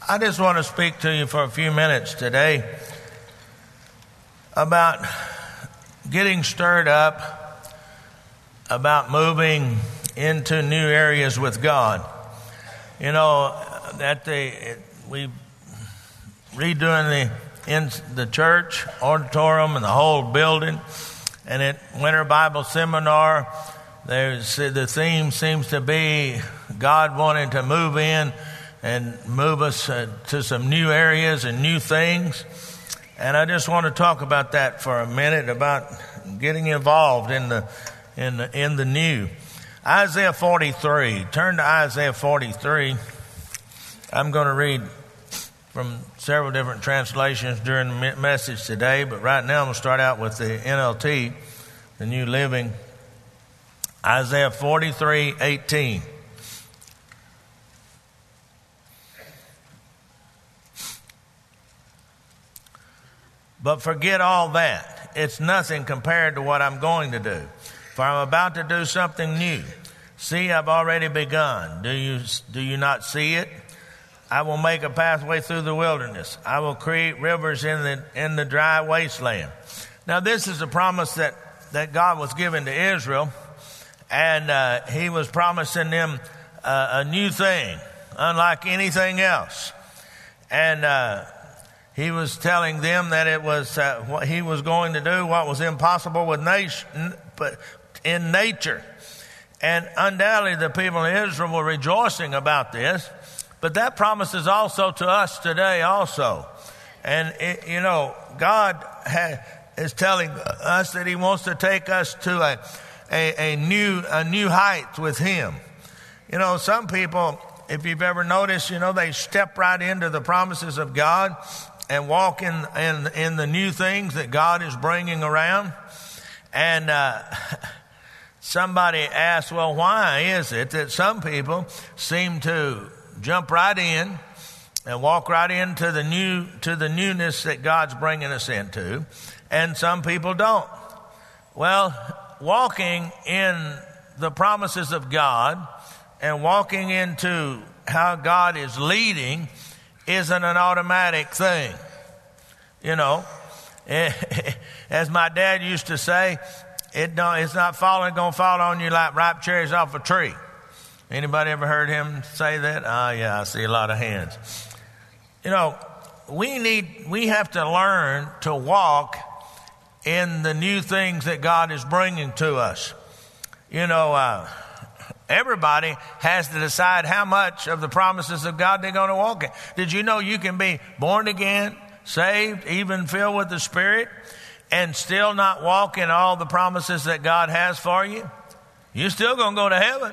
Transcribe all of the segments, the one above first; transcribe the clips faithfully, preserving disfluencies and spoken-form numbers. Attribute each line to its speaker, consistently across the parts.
Speaker 1: I just want to speak to you for a few minutes today about getting stirred up, about moving into new areas with God. You know, that the we redoing the in the church auditorium and the whole building, and at Winter Bible Seminar, there's the theme seems to be God wanting to move in and move us uh, to some new areas and new things. And I just want to talk about that for a minute, about getting involved in the in the, in the new. Isaiah forty-three. Turn to Isaiah forty-three. I'm going to read from several different translations during the message today, but right now I'm going to start out with the N L T, the New Living. Isaiah forty-three eighteen. But forget all that. It's nothing compared to what I'm going to do. For I'm about to do something new. See, I've already begun. Do you, do you not see it? I will make a pathway through the wilderness. I will create rivers in the, in the dry wasteland. Now, this is a promise that, that God was giving to Israel. And uh, he was promising them uh, a new thing, unlike anything else. And uh He was telling them that it was uh, what he was going to do, what was impossible with nation, but in nature. And undoubtedly the people of Israel were rejoicing about this. But that promise is also to us today also. And, it, you know, God ha- is telling us that he wants to take us to a, a, a new a new height with him. You know, some people, if you've ever noticed, you know, they step right into the promises of God and walk in, in, in the new things that God is bringing around. And uh, somebody asked, well, why is it that some people seem to jump right in and walk right into the new to the newness that God's bringing us into, and some people don't? Well, walking in the promises of God and walking into how God is leading isn't an automatic thing. You know, as my dad used to say, it don't, it's not falling, going to fall on you like ripe cherries off a tree. Anybody ever heard him say that? Ah, yeah, I see a lot of hands. You know, we need, we have to learn to walk in the new things that God is bringing to us. You know, uh, everybody has to decide how much of the promises of God they're going to walk in. Did you know you can be born again, saved, even filled with the Spirit, and still not walk in all the promises that God has for you? You're still going to go to heaven.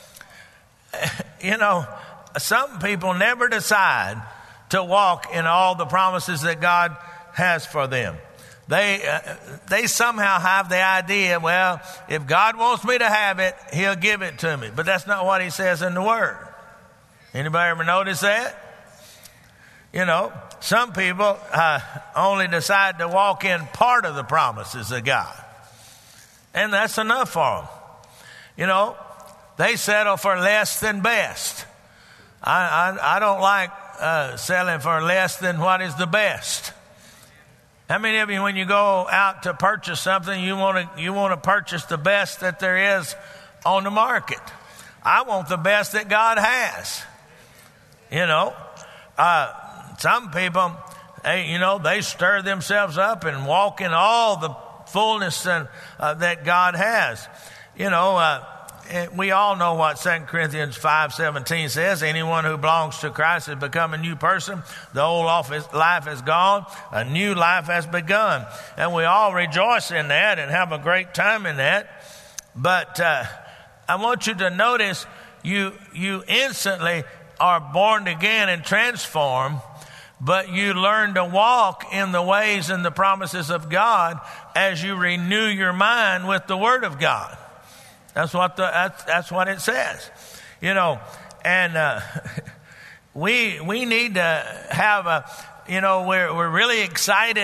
Speaker 1: You know, some people never decide to walk in all the promises that God has for them. They uh, they somehow have the idea, well, if God wants me to have it, he'll give it to me. But that's not what he says in the Word. Anybody ever notice that? You know, some people uh, only decide to walk in part of the promises of God. And that's enough for them. You know, they settle for less than best. I, I, I don't like uh, settling for less than what is the best. How many of you, when you go out to purchase something, you want to you want to purchase the best that there is on the market? I want the best that God has. You know, uh, some people, they, you know, they stir themselves up and walk in all the fullness and, uh, that God has. You know, uh, we all know what Second Corinthians five seventeen says. Anyone who belongs to Christ has become a new person. The old life is gone. A new life has begun. And we all rejoice in that and have a great time in that. But uh, I want you to notice you you instantly are born again and transformed, but you learn to walk in the ways and the promises of God as you renew your mind with the Word of God. That's what the that's, that's what it says, you know. And uh, we we need to have a, you know, we're we're really excited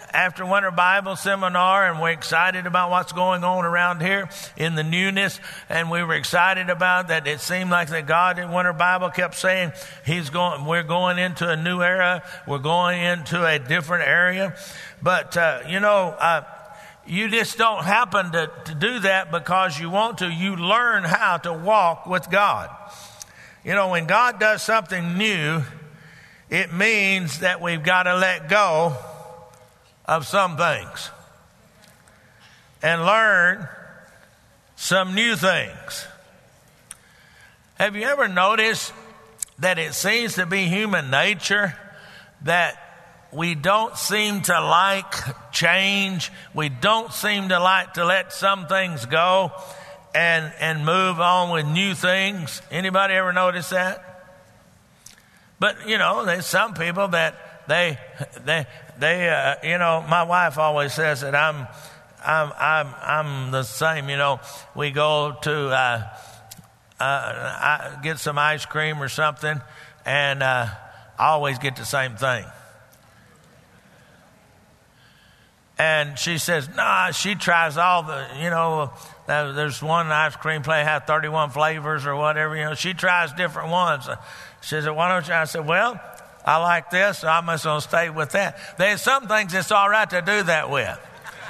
Speaker 1: after Winter Bible Seminar, and we're excited about what's going on around here in the newness, and we were excited about that. It seemed like that God in Winter Bible kept saying he's going, we're going into a new era, we're going into a different area. But, uh, you know, uh, you just don't happen to, to do that because you want to. You learn how to walk with God. You know, when God does something new, it means that we've got to let go of some things and learn some new things. Have you ever noticed that it seems to be human nature that we don't seem to like change? We don't seem to like to let some things go and and move on with new things. Anybody ever notice that? But, you know, there's some people that they, they, they, uh, you know, my wife always says that I'm, I'm, I'm, I'm the same. You know, we go to, uh, uh, I get some ice cream or something, and, uh, I always get the same thing. And she says, nah, she tries all the, you know, uh, there's one ice cream place have thirty-one flavors or whatever, you know, she tries different ones. She said, why don't you? I said, well, I like this, so I'm just going to stay with that. There's some things it's all right to do that with.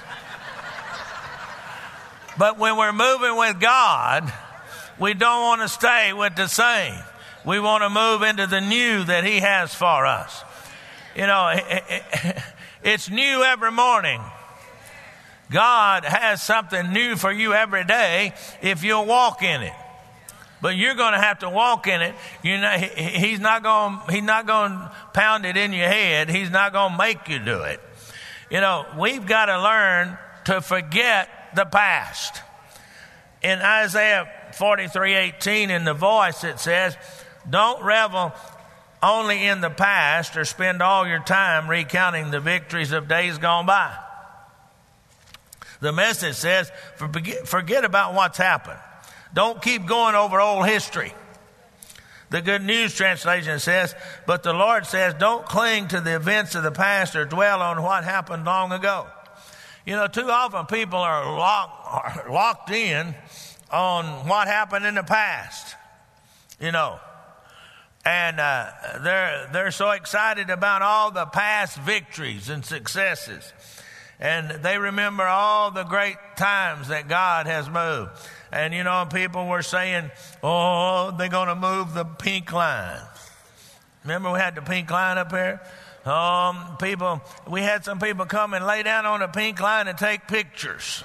Speaker 1: But when we're moving with God, we don't want to stay with the same. We want to move into the new that He has for us. You know, it, it, it's new every morning. God has something new for you every day if you'll walk in it. But you're going to have to walk in it. You know, he, he's not going. He's not going to pound it in your head. He's not going to make you do it. You know, we've got to learn to forget the past. In Isaiah forty-three eighteen, in the Voice, it says, "Don't revel only in the past, or spend all your time recounting the victories of days gone by." The Message says, "Forget, forget about what's happened. Don't keep going over old history." The Good News Translation says, "But the Lord says, don't cling to the events of the past or dwell on what happened long ago." You know, too often people are, lock, are locked in on what happened in the past, you know. And uh, they're, they're so excited about all the past victories and successes. And they remember all the great times that God has moved. And, you know, people were saying, oh, they're going to move the pink line. Remember we had the pink line up here? Um, people, we had some people come and lay down on the pink line and take pictures.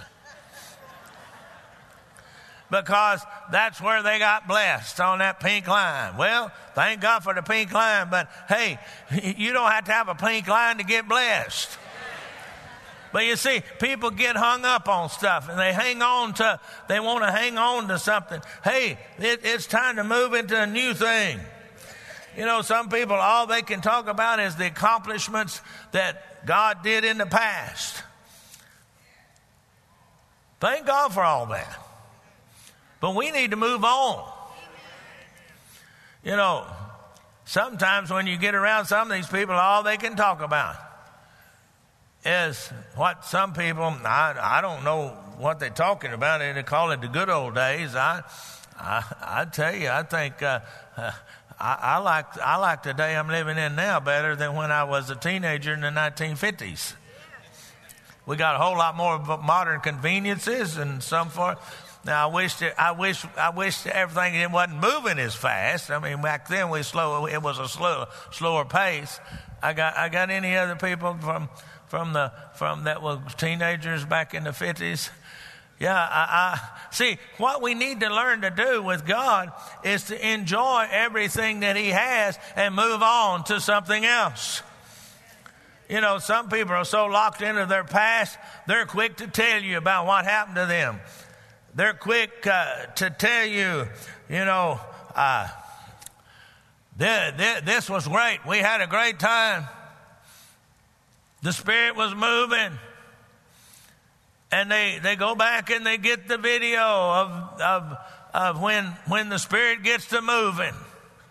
Speaker 1: Because that's where they got blessed, on that pink line. Well, thank God for the pink line, but hey, you don't have to have a pink line to get blessed. But you see, people get hung up on stuff, and they hang on to, they want to hang on to something. Hey, it, it's time to move into a new thing. You know, some people, all they can talk about is the accomplishments that God did in the past. Thank God for all that. But we need to move on. You know, sometimes when you get around some of these people, all they can talk about is what some people, I, I don't know what they're talking about. They call it the good old days. I I, I tell you, I think uh, uh, I, I like I like the day I'm living in now better than when I was a teenager in the nineteen fifties. We got a whole lot more modern conveniences and some for. Now I wish that, I wish I wish everything it wasn't moving as fast. I mean, back then we slow. It was a slow, slower pace. I got I got any other people from from the from that were teenagers back in the fifties? Yeah, I, I see. What we need to learn to do with God is to enjoy everything that He has and move on to something else. You know, some people are so locked into their past, they're quick to tell you about what happened to them. They're quick uh, to tell you, you know, uh, th- th- this was great. We had a great time. The Spirit was moving. And they, they go back and they get the video of of of when when the Spirit gets to moving.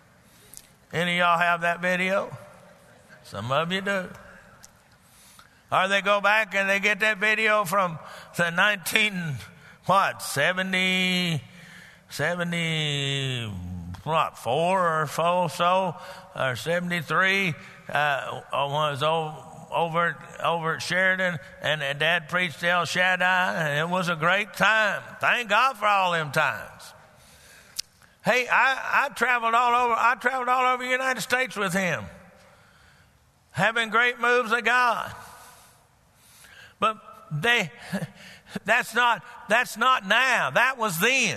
Speaker 1: Any of y'all have that video? Some of you do. Or they go back and they get that video from the nineteen, what, seventy, seventy, what, four or so, so or seventy-three, uh, was over, over, over at Sheridan, and Dad preached El Shaddai, and it was a great time. Thank God for all them times. Hey, I, I traveled all over, I traveled all over the United States with him, having great moves of God. But they, that's not, that's not now. That was then.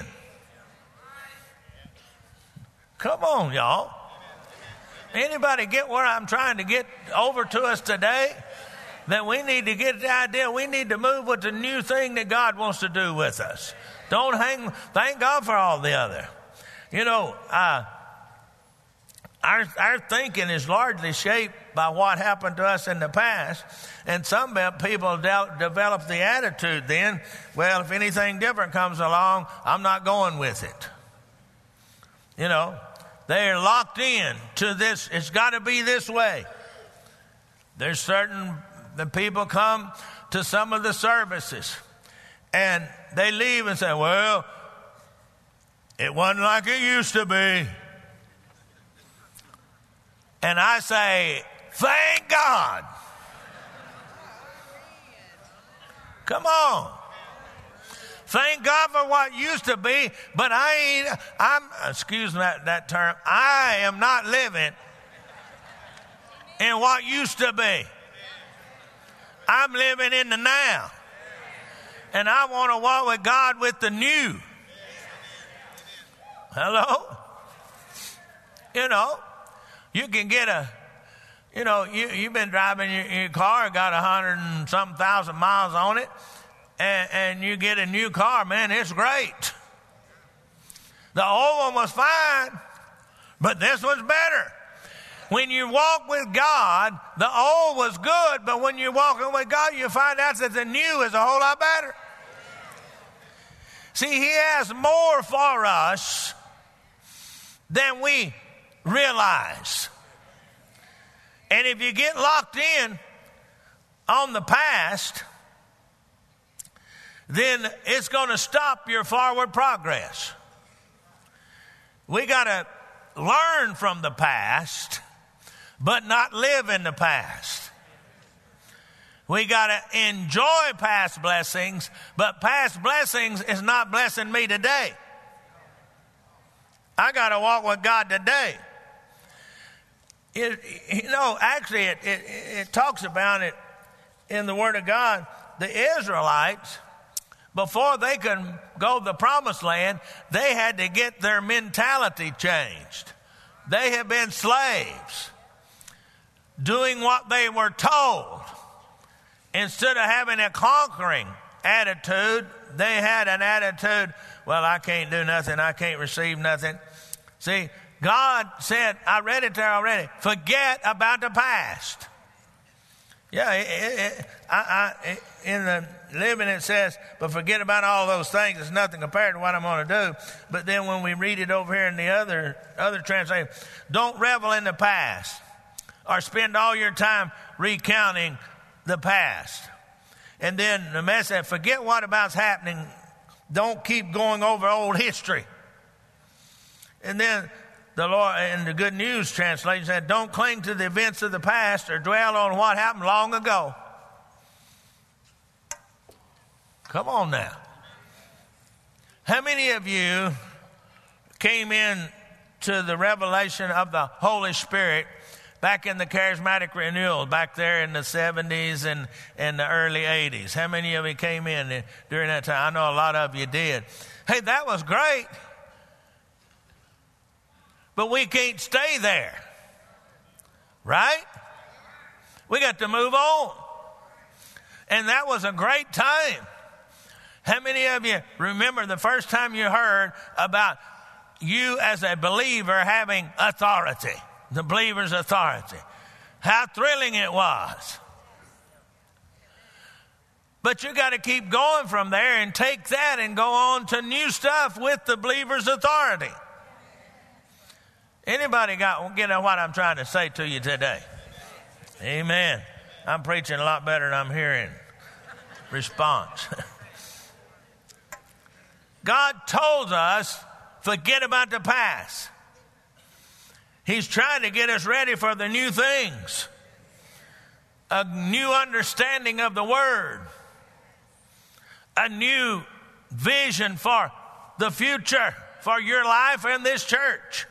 Speaker 1: Come on, y'all. Anybody get where I'm trying to get over to us today? That we need to get the idea. We need to move with the new thing that God wants to do with us. Don't hang, thank God for all the other. You know, uh, our, our thinking is largely shaped by what happened to us in the past. And some people de- develop the attitude then, well, if anything different comes along, I'm not going with it. You know, they're locked in to this. It's got to be this way. There's certain the people come to some of the services and they leave and say, well, it wasn't like it used to be. And I say, thank God. Come on. Thank God for what used to be, but I ain't, I'm, excuse me that, that term, I am not living in what used to be. I'm living in the now. And I want to walk with God with the new. Hello? You know, you can get a, you know, you, you've been driving your, your car, got a hundred and something thousand miles on it, and, and you get a new car, man, it's great. The old one was fine, but this one's better. When you walk with God, the old was good, but when you're walking with God, you find out that the new is a whole lot better. See, He has more for us than we realize. And if you get locked in on the past, then it's going to stop your forward progress. We got to learn from the past, but not live in the past. We got to enjoy past blessings, but past blessings is not blessing me today. I got to walk with God today. It, you know, actually, it, it, it talks about it in the Word of God. The Israelites, before they could go to the promised land, they had to get their mentality changed. They had been slaves, doing what they were told. Instead of having a conquering attitude, they had an attitude, well, I can't do nothing, I can't receive nothing. See, God said, I read it there already, forget about the past. Yeah, it, it, I, I, it, in the Living it says, but forget about all those things. It's nothing compared to what I'm going to do. But then when we read it over here in the other, other translation, don't revel in the past or spend all your time recounting the past. And then the message, forget what about's happening. Don't keep going over old history. And then the Lord, in the Good News translation, said, don't cling to the events of the past or dwell on what happened long ago. Come on now. How many of you came in to the revelation of the Holy Spirit back in the charismatic renewal, back there in the seventies and, and the early eighties? How many of you came in during that time? I know a lot of you did. Hey, that was great. But we can't stay there. Right? We got to move on. And that was a great time. How many of you remember the first time you heard about you as a believer having authority? The believer's authority. How thrilling it was. But you got to keep going from there and take that and go on to new stuff with the believer's authority. Anybody got get what I'm trying to say to you today? Amen. I'm preaching a lot better than I'm hearing response. God told us, forget about the past. He's trying to get us ready for the new things. A new understanding of the Word. A new vision for the future, for your life and this church.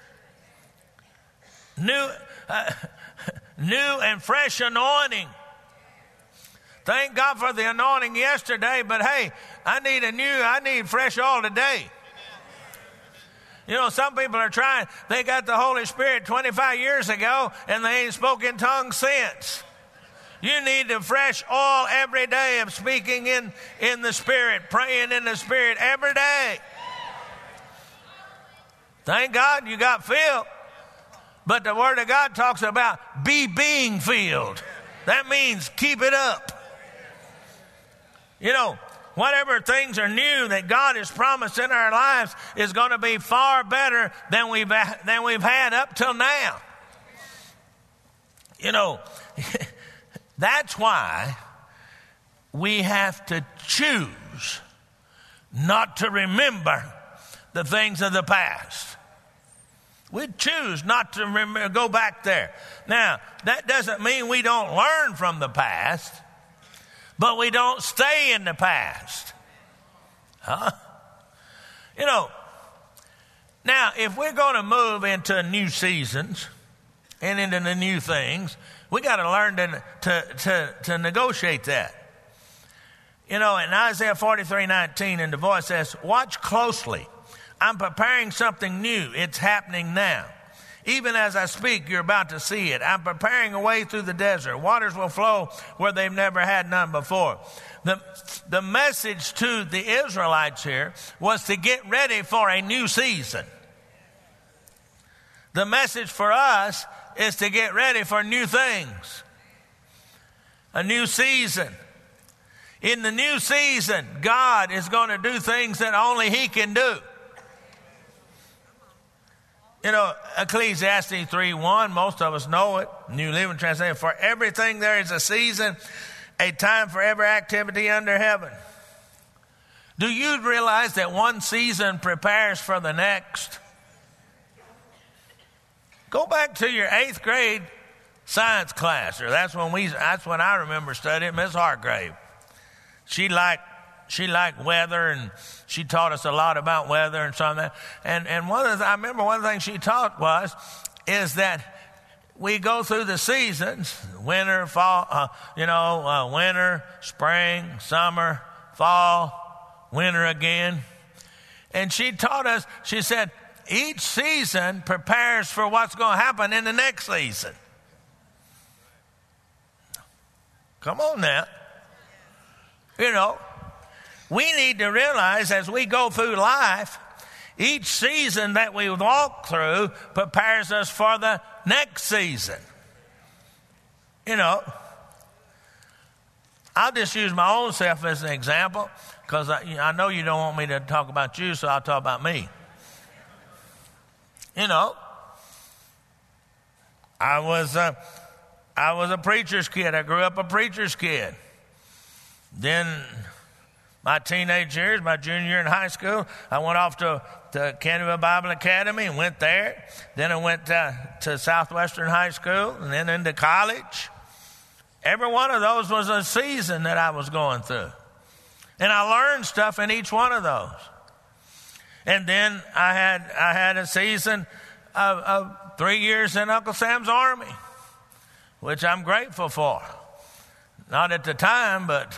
Speaker 1: New, uh, new and fresh anointing. Thank God for the anointing yesterday, but hey, I need a new, I need fresh oil today. You know, some people are trying, they got the Holy Spirit twenty-five years ago and they ain't spoken in tongues since. You need the fresh oil every day of speaking in, in the Spirit, praying in the Spirit every day. Thank God you got filled. But the Word of God talks about be being filled. That means keep it up. You know, whatever things are new that God has promised in our lives is going to be far better than we've, than we've had up till now. You know, that's why we have to choose not to remember the things of the past. We choose not to remember, go back there. Now, that doesn't mean we don't learn from the past, but we don't stay in the past. Huh? You know, now, if we're going to move into new seasons and into the new things, we got to learn to, to, to, to negotiate that. You know, in Isaiah forty-three nineteen, and the voice says, watch closely. I'm preparing something new. It's happening now. Even as I speak, you're about to see it. I'm preparing a way through the desert. Waters will flow where they've never had none before. The, the message to the Israelites here was to get ready for a new season. The message for us is to get ready for new things. A new season. In the new season, God is going to do things that only He can do. You know, Ecclesiastes three one, most of us know it. New Living Translation. For everything there is a season, a time for every activity under heaven. Do you realize that one season prepares for the next? Go back to your eighth grade science class, or that's when we. That's when I remember studying. Miss Hargrave. She liked she liked weather, and she taught us a lot about weather and something. And and one of the, I remember one of the things she taught was is that we go through the seasons: winter, fall, uh, you know, uh, winter, spring, summer, fall, winter again. And she taught us. She said, each season prepares for what's going to happen in the next season. Come on now. You know, we need to realize as we go through life, each season that we walk through prepares us for the next season. You know, I'll just use my own self as an example because I, I know you don't want me to talk about you, so I'll talk about me. You know, I was a, I was a preacher's kid. I grew up a preacher's kid. Then my teenage years, my junior year in high school, I went off to, to Canterville Bible Academy and went there. Then I went to, to Southwestern High School and then into college. Every one of those was a season that I was going through. And I learned stuff in each one of those. And then I had I had a season of, of three years in Uncle Sam's Army, which I'm grateful for. Not at the time, but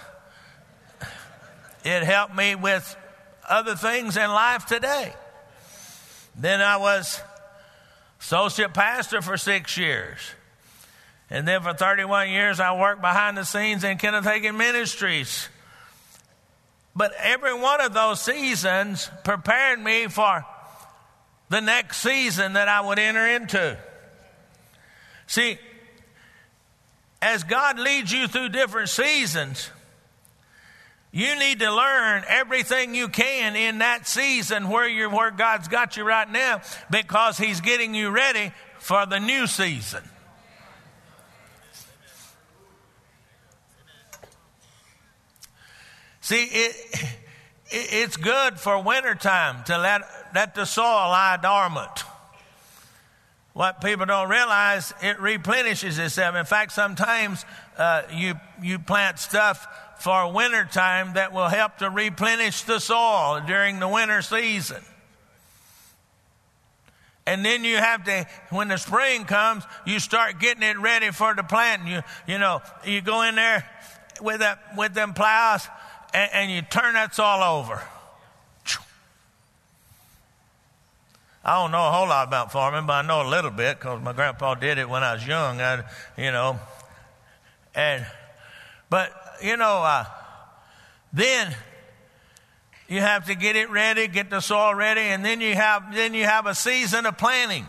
Speaker 1: it helped me with other things in life today. Then I was associate pastor for six years. And then for thirty-one years, I worked behind the scenes in Kenneth Hagin Ministries. But every one of those seasons prepared me for the next season that I would enter into. See, as God leads you through different seasons, you need to learn everything you can in that season where you're, where God's got you right now, because He's getting you ready for the new season. See, it, it it's good for wintertime to let, let the soil lie dormant. What people don't realize, it replenishes itself. In fact, sometimes uh, you you plant stuff for wintertime that will help to replenish the soil during the winter season. And then you have to, when the spring comes, you start getting it ready for the planting. You you know, you go in there with that with them plows and, and you turn that soil over. I don't know a whole lot about farming, but I know a little bit because my grandpa did it when I was young. I, you know, and but you know, uh, then you have to get it ready, get the soil ready, and then you have then you have a season of planting,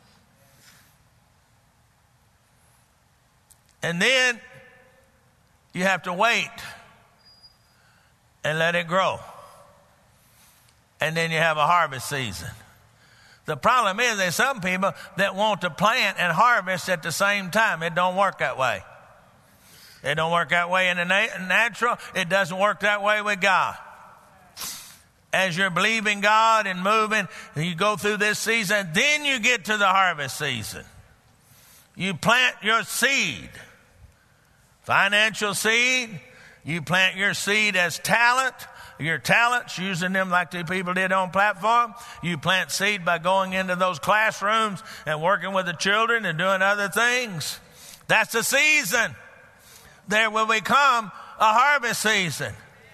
Speaker 1: and then you have to wait and let it grow, and then you have a harvest season. The problem is there's some people that want to plant and harvest at the same time. It don't work that way. It don't work that way in the na- natural. It doesn't work that way with God. As you're believing God and moving, you go through this season, then you get to the harvest season. You plant your seed, financial seed. You plant your seed as talent. Your talents, using them like the people did on platform. You plant seed by going into those classrooms and working with the children and doing other things. That's the season. There will become a harvest season.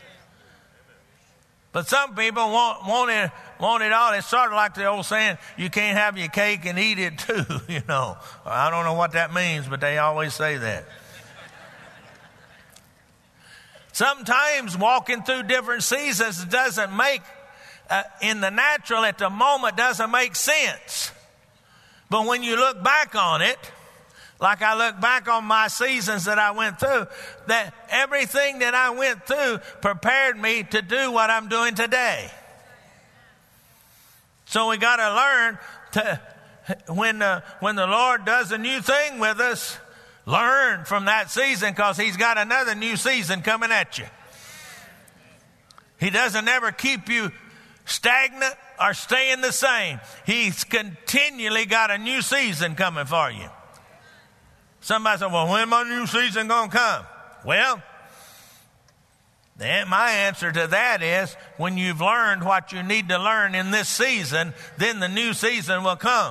Speaker 1: But some people want, want it, want it all. It's sort of like the old saying, you can't have your cake and eat it too, you know. I don't know what that means, but they always say that. Sometimes walking through different seasons doesn't make, uh, in the natural at the moment, doesn't make sense. But when you look back on it, like I look back on my seasons that I went through, that everything that I went through prepared me to do what I'm doing today. So we got to learn to, when the, when the Lord does a new thing with us, learn from that season because he's got another new season coming at you. He doesn't ever keep you stagnant or staying the same. He's continually got a new season coming for you. Somebody said, well, when my new season going to come? Well, then my answer to that is when you've learned what you need to learn in this season, then the new season will come.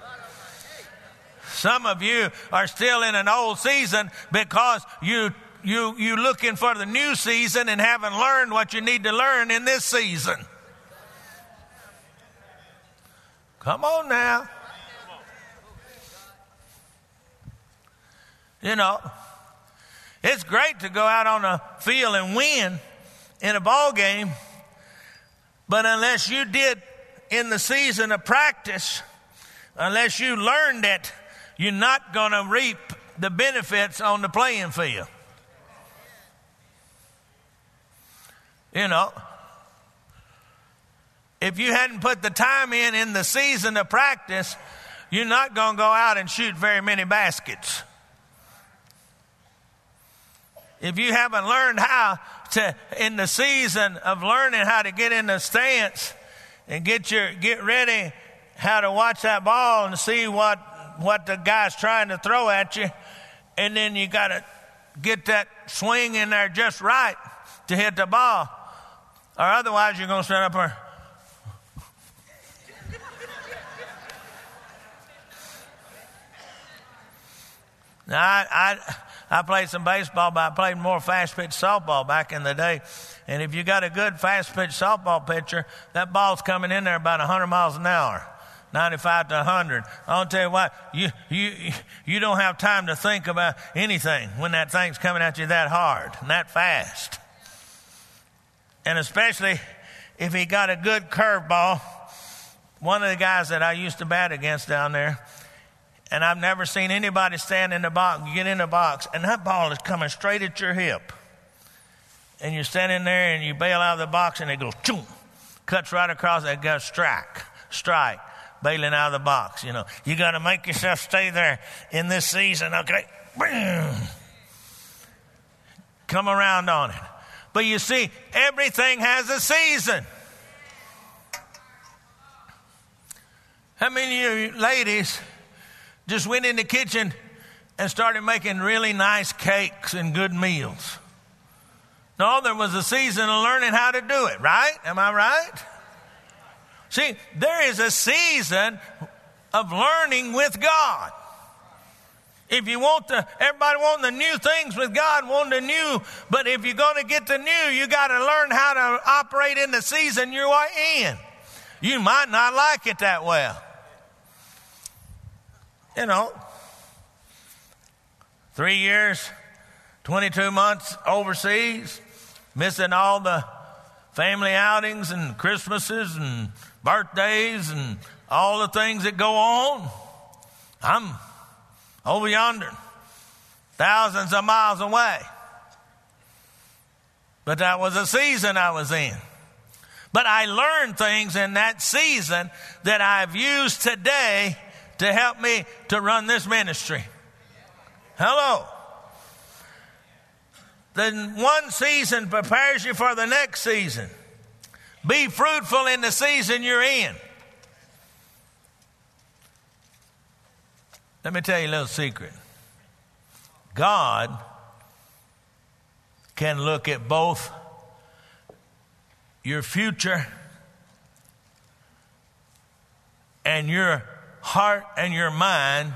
Speaker 1: Some of you are still in an old season because you you you looking for the new season and haven't learned what you need to learn in this season. Come on now. You know, it's great to go out on the field and win in a ball game, but unless you did in the season of practice, unless you learned it, you're not going to reap the benefits on the playing field. You know, if you hadn't put the time in in the season of practice, you're not going to go out and shoot very many baskets. If you haven't learned how to, in the season of learning how to get in the stance and get your get ready, how to watch that ball and see what what the guy's trying to throw at you, and then you got to get that swing in there just right to hit the ball, or otherwise you're going to stand up there. Now, I, I I played some baseball, but I played more fast-pitch softball back in the day. And if you got a good fast-pitch softball pitcher, that ball's coming in there about one hundred miles an hour. ninety-five to one hundred. I'll tell you what, you, you, you don't have time to think about anything when that thing's coming at you that hard and that fast. And especially if he got a good curveball. One of the guys that I used to bat against down there, and I've never seen anybody stand in the box, you get in the box, and that ball is coming straight at your hip. And you're standing there and you bail out of the box and it goes, choom, cuts right across, it goes strike, strike. Bailing out of the box, you know. You got to make yourself stay there in this season, okay? Boom. Come around on it. But you see, everything has a season. How many of you ladies just went in the kitchen and started making really nice cakes and good meals? No, there was a season of learning how to do it, right? Am I right? See, there is a season of learning with God. If you want the, everybody wanting the new things with God, wanting the new, but if you're going to get the new, you got to learn how to operate in the season you are in. You might not like it that well. You know, three years, twenty-two months overseas, missing all the family outings and Christmases and birthdays and all the things that go on. I'm over yonder, thousands of miles away. But that was a season I was in. But I learned things in that season that I've used today to help me to run this ministry. Hello. The one season prepares you for the next season. Be fruitful in the season you're in. Let me tell you a little secret. God can look at both your future and your heart and your mind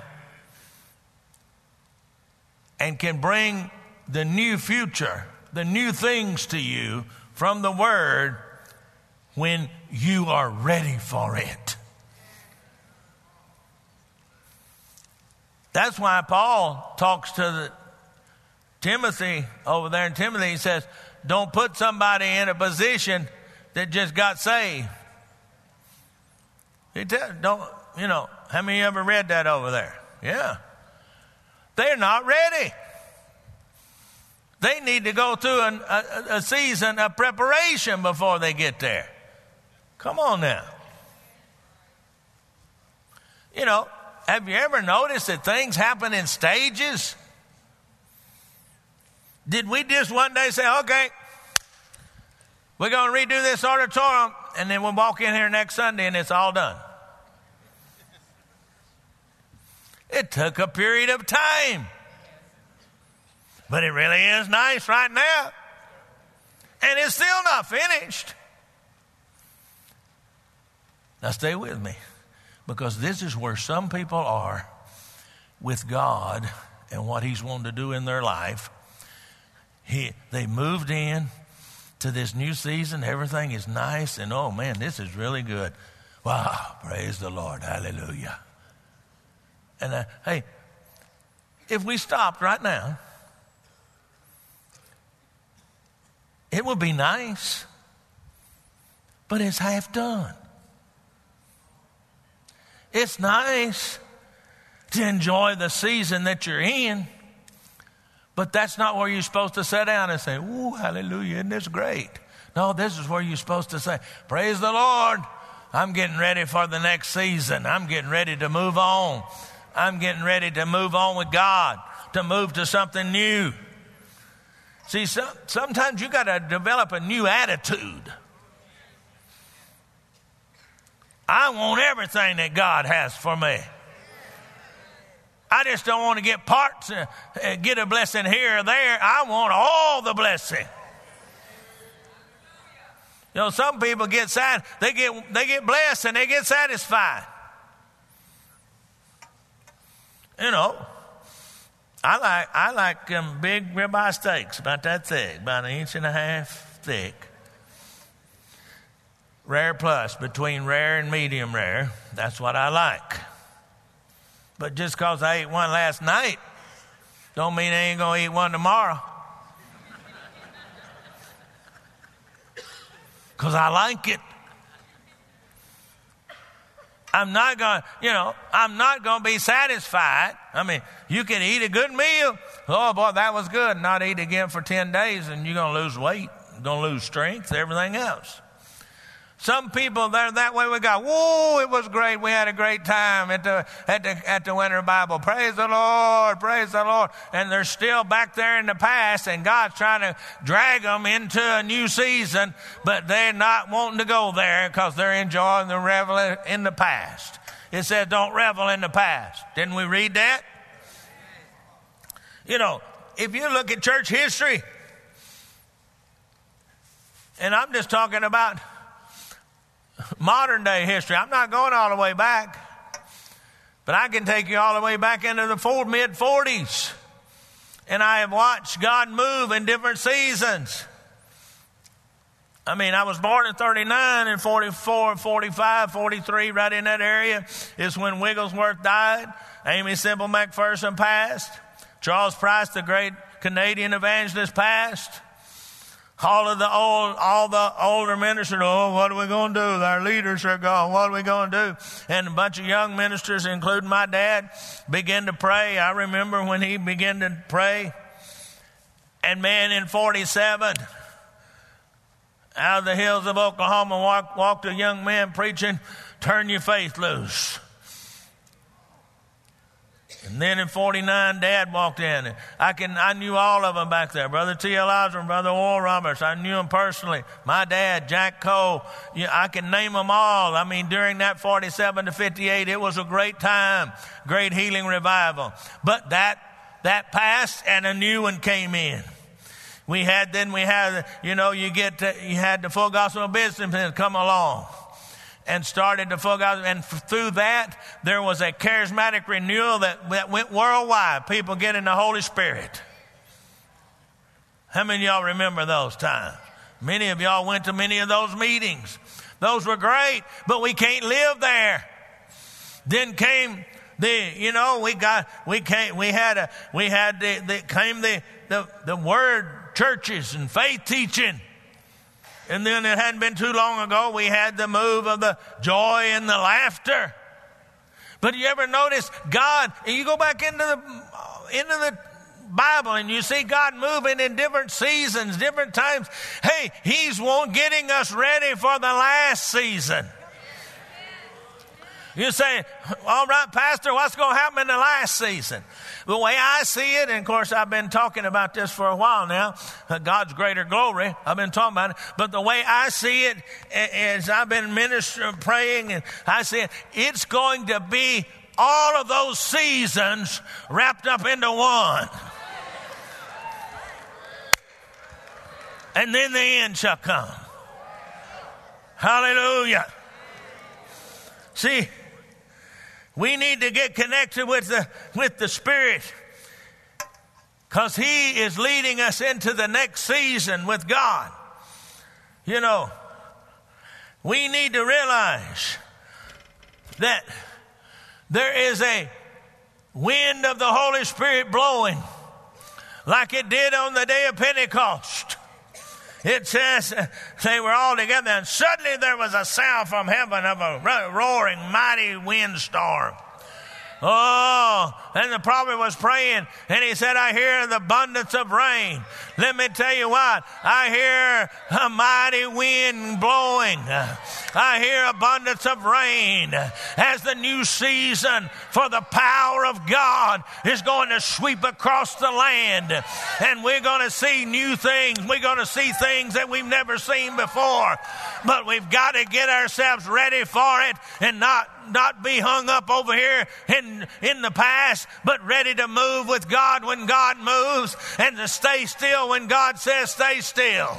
Speaker 1: and can bring the new future, the new things to you from the Word when you are ready for it. That's why Paul talks to the Timothy over there in Timothy. He says, don't put somebody in a position that just got saved. He tell, don't, you know, how many of you ever read that over there? Yeah. They're not ready. They need to go through an, a, a season of preparation before they get there. Come on now. You know, have you ever noticed that things happen in stages? Did we just one day say, okay, we're going to redo this auditorium, and then we'll walk in here next Sunday and it's all done? It took a period of time. But it really is nice right now. And it's still not finished. Now stay with me, because this is where some people are with God and what He's wanting to do in their life. He, they moved in to this new season. Everything is nice, and oh man, this is really good. Wow, praise the Lord, hallelujah. And uh, hey, if we stopped right now, it would be nice, but it's half done. It's nice to enjoy the season that you're in, but that's not where you're supposed to sit down and say, ooh, hallelujah, isn't this great? No, this is where you're supposed to say, praise the Lord, I'm getting ready for the next season. I'm getting ready to move on. I'm getting ready to move on with God, to move to something new. See, some, sometimes you got to develop a new attitude. I want everything that God has for me. I just don't want to get parts, uh, get a blessing here or there. I want all the blessing. You know, some people get sad, they get they get blessed and they get satisfied. You know, I like I like um, big ribeye steaks, about that thick, about an inch and a half thick. Rare plus, between rare and medium rare. That's what I like. But just because I ate one last night, don't mean I ain't going to eat one tomorrow. Because I like it. I'm not going to, you know, I'm not going to be satisfied. I mean, you can eat a good meal. Oh, boy, that was good. Not eat again for ten days, and you're going to lose weight. You're going to lose strength, everything else. Some people, they're that way with God. Whoa, it was great. We had a great time at the, at the, at the Winter Bible. Praise the Lord, praise the Lord. And they're still back there in the past, and God's trying to drag them into a new season, but they're not wanting to go there because they're enjoying the revel in the past. It says don't revel in the past. Didn't we read that? You know, if you look at church history, and I'm just talking about modern day history. I'm not going all the way back, but I can take you all the way back into the mid forties. And I have watched God move in different seasons. I mean, I was born in thirty-nine, and forty-four, forty-five, forty-three, right in that area is when Wigglesworth died. Amy Semple McPherson passed. Charles Price, the great Canadian evangelist, passed. All of the old, all the older ministers, oh, what are we going to do? Our leaders are gone. What are we going to do? And a bunch of young ministers, including my dad, began to pray. I remember when he began to pray. And man, in forty-seven, out of the hills of Oklahoma, walked, walked a young man preaching, turn your faith loose. And then in forty-nine, Dad walked in. I can, I knew all of them back there. Brother T L Osborne, Brother Oral Roberts. I knew them personally. My dad, Jack Cole. You know, I can name them all. I mean, during that forty-seven to fifty-eight, it was a great time, great healing revival. But that that passed, and a new one came in. We had then we had you know you get to, you had the Full Gospel Businessmen come along. And started the full gospel, and through that there was a charismatic renewal that, that went worldwide. People getting the Holy Spirit. How many of y'all remember those times? Many of y'all went to many of those meetings. Those were great, but we can't live there. Then came the, you know, we got, we came, we had a, we had the, the came the, the, the word churches and faith teaching. And then it hadn't been too long ago, we had the move of the joy and the laughter. But you ever notice God, and you go back into the, into the Bible and you see God moving in different seasons, different times. Hey, He's getting us ready for the last season. You say, all right, Pastor, what's going to happen in the last season? The way I see it, and of course I've been talking about this for a while now, God's greater glory, I've been talking about it, but the way I see it, as I've been ministering, praying, and I see it, it's going to be all of those seasons wrapped up into one. And then the end shall come. Hallelujah. See, we need to get connected with the, with the Spirit, because He is leading us into the next season with God. You know, we need to realize that there is a wind of the Holy Spirit blowing like it did on the day of Pentecost. It says they were all together, and suddenly there was a sound from heaven of a roaring, mighty windstorm. Oh, and the prophet was praying, and he said, I hear the abundance of rain. Let me tell you what, I hear a mighty wind blowing. I hear abundance of rain as the new season for the power of God is going to sweep across the land. And we're going to see new things. We're going to see things that we've never seen before. But we've got to get ourselves ready for it and not not be hung up over here in, in the past, but ready to move with God when God moves, and to stay still when God says stay still.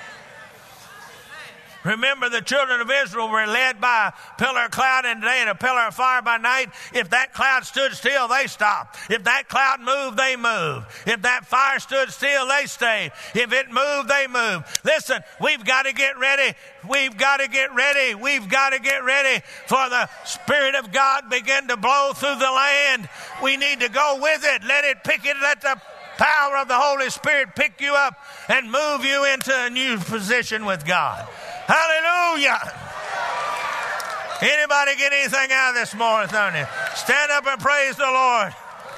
Speaker 1: Remember, the children of Israel were led by a pillar of cloud in the day and a pillar of fire by night. If that cloud stood still, they stopped. If that cloud moved, they moved. If that fire stood still, they stayed. If it moved, they moved. Listen, we've got to get ready. We've got to get ready. We've got to get ready for the Spirit of God begin to blow through the land. We need to go with it. Let it pick it. Let the power of the Holy Spirit pick you up and move you into a new position with God. Hallelujah. Anybody get anything out of this morning? Stand up and praise the Lord.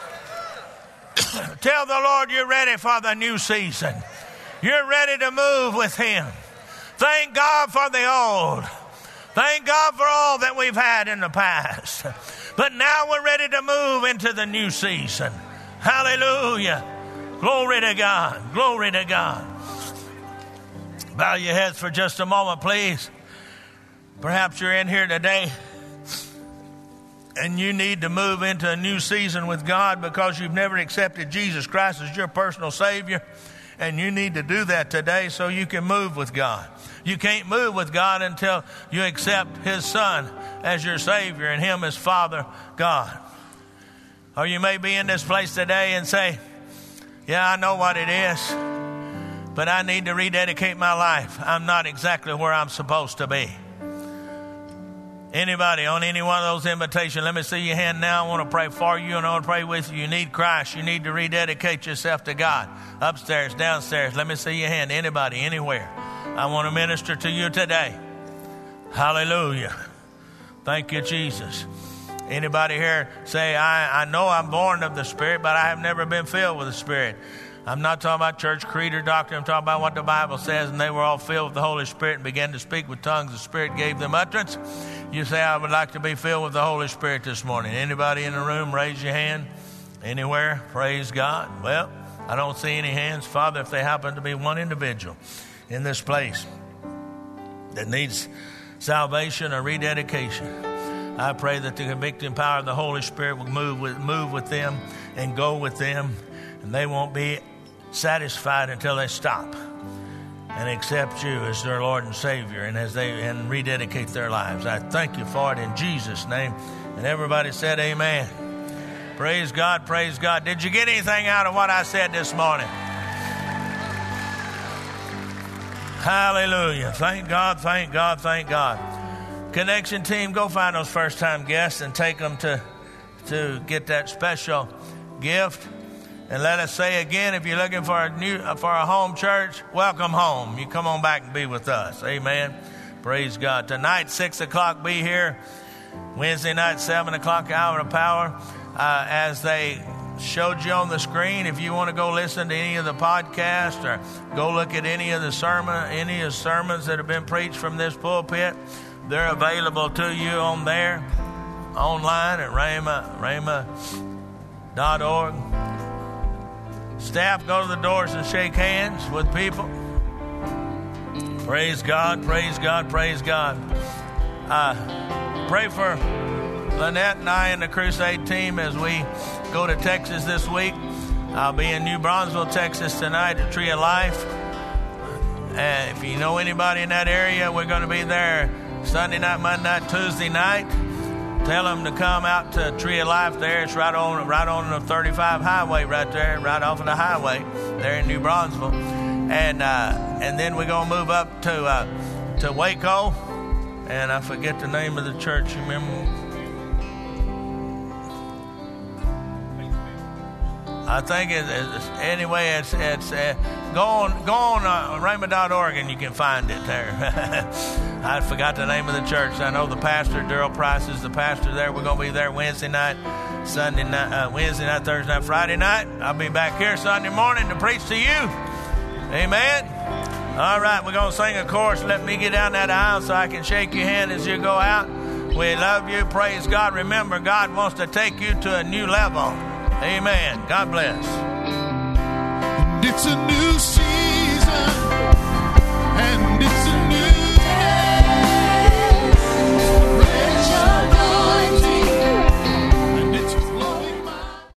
Speaker 1: Tell the Lord you're ready for the new season. You're ready to move with Him. Thank God for the old. Thank God for all that we've had in the past. But now we're ready to move into the new season. Hallelujah. Glory to God. Glory to God. Bow your heads for just a moment, please. Perhaps you're in here today and you need to move into a new season with God because you've never accepted Jesus Christ as your personal Savior. And you need to do that today so you can move with God. You can't move with God until you accept His Son as your Savior and Him as Father God. Or you may be in this place today and say, yeah, I know what it is, but I need to rededicate my life. I'm not exactly where I'm supposed to be. Anybody on any one of those invitations, let me see your hand now. I want to pray for you and I want to pray with you. You need Christ. You need to rededicate yourself to God. Upstairs, downstairs, let me see your hand. Anybody, anywhere. I want to minister to you today. Hallelujah. Thank you, Jesus. Anybody here say, I, I know I'm born of the Spirit, but I have never been filled with the Spirit. I'm not talking about church creed or doctrine. I'm talking about what the Bible says. And they were all filled with the Holy Spirit and began to speak with tongues. The Spirit gave them utterance. You say, I would like to be filled with the Holy Spirit this morning. Anybody in the room, raise your hand. Anywhere, praise God. Well, I don't see any hands. Father, if they happen to be one individual in this place that needs salvation or rededication, I pray that the convicting power of the Holy Spirit will move with, move with them and go with them. And they won't be satisfied until they stop and accept you as their Lord and Savior and as they and rededicate their lives. I thank you for it in Jesus' name. And everybody said amen. Praise God, praise God. Did you get anything out of what I said this morning? Hallelujah. Thank God, thank God, thank God. Connection team, go find those first-time guests and take them to, to get that special gift. And let us say again, if you're looking for a new for a home church, welcome home. You come on back and be with us. Amen. Praise God. Tonight, six o'clock, be here. Wednesday night, seven o'clock, Hour of Power. Uh, as they showed you on the screen, if you want to go listen to any of the podcasts or go look at any of the sermon, any of the sermons that have been preached from this pulpit, they're available to you on there, online at rhema, rhema dot org. Staff, go to the doors and shake hands with people. Praise God, praise God, praise God. Uh, pray for Lynette and I and the Crusade team as we go to Texas this week. I'll be in New Braunfels, Texas tonight at Tree of Life. And if you know anybody in that area, we're going to be there Sunday night, Monday night, Tuesday night. Tell them to come out to Tree of Life there. It's right on right on the thirty-five highway right there, right off of the highway there in New Braunfels. And uh, and then we're going to move up to uh, to Waco. And I forget the name of the church. You remember? I think it, it's, anyway, it's, it's uh, go on, go on uh, rhema dot org and you can find it there. I forgot the name of the church. I know the pastor, Daryl Price, is the pastor there. We're going to be there Wednesday night, Sunday night, uh, Wednesday night, Thursday night, Friday night. I'll be back here Sunday morning to preach to you. Amen. All right, we're going to sing a chorus. Let me get down that aisle so I can shake your hand as you go out. We love you. Praise God. Remember, God wants to take you to a new level. Amen. God bless.
Speaker 2: It's a new